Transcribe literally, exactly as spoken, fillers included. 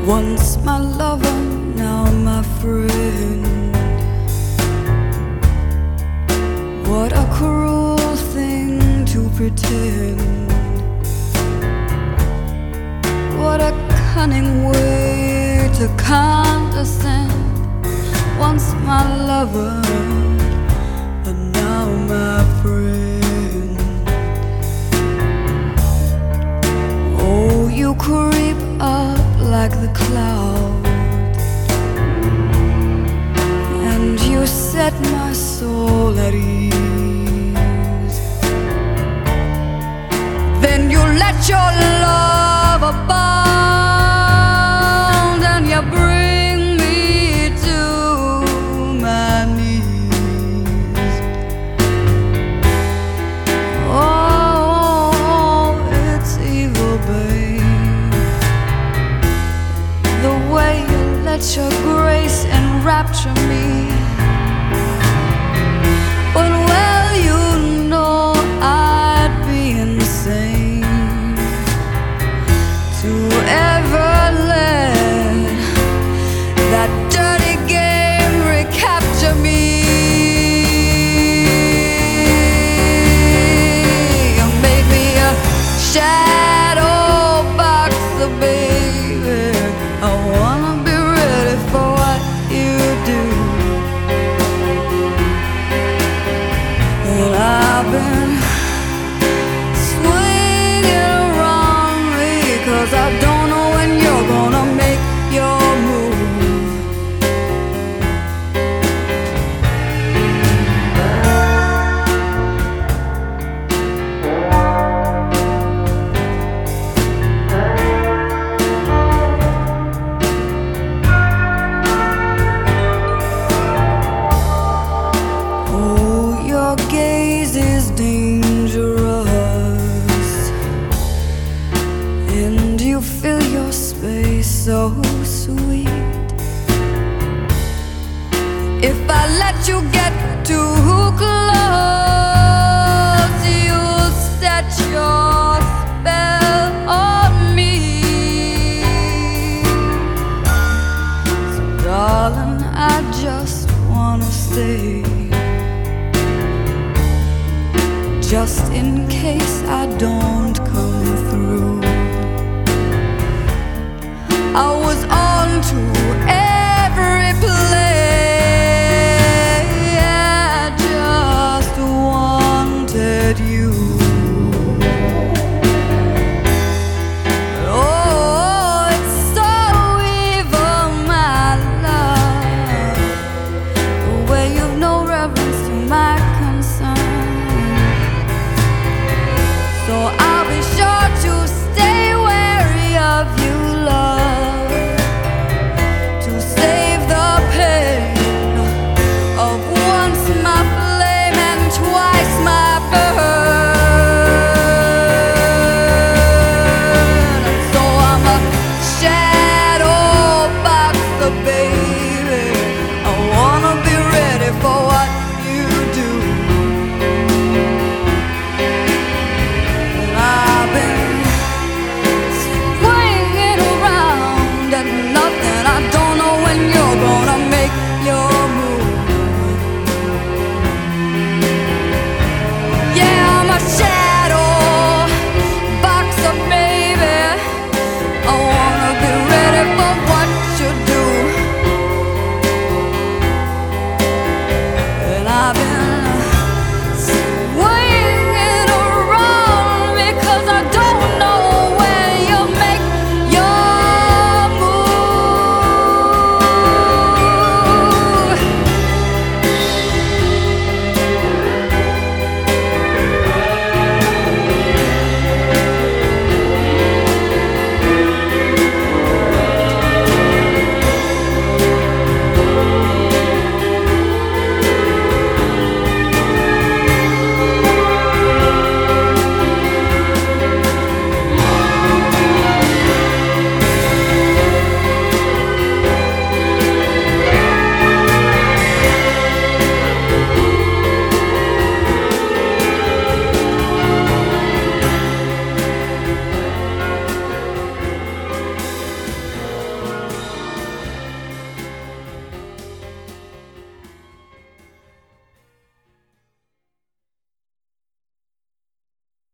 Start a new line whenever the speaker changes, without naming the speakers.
Once my lover, now my friend. What a cruel thing to pretend. What a cunning way to condescend. Once my lover, but now my friend. Oh, you creep up like the clouds, and you set my soul at ease. Then you let your love abound, and you bring me to my knees. Oh, it's evil, babe, the way you let your grace enrapture me. But well, you know I'd be insane to ever let that dirty game recapture me. You made me a shadow boxer, baby. I wanna be ready for what you do. And I've been swinging around me, 'cause I don't know when you're gonna make your move. Oh, your gaze is dangerous, and you fill your space so sweet. If I let you get too close, you'll set your spell on me. So darling, I just wanna stay, just in case I don't come through. I was on to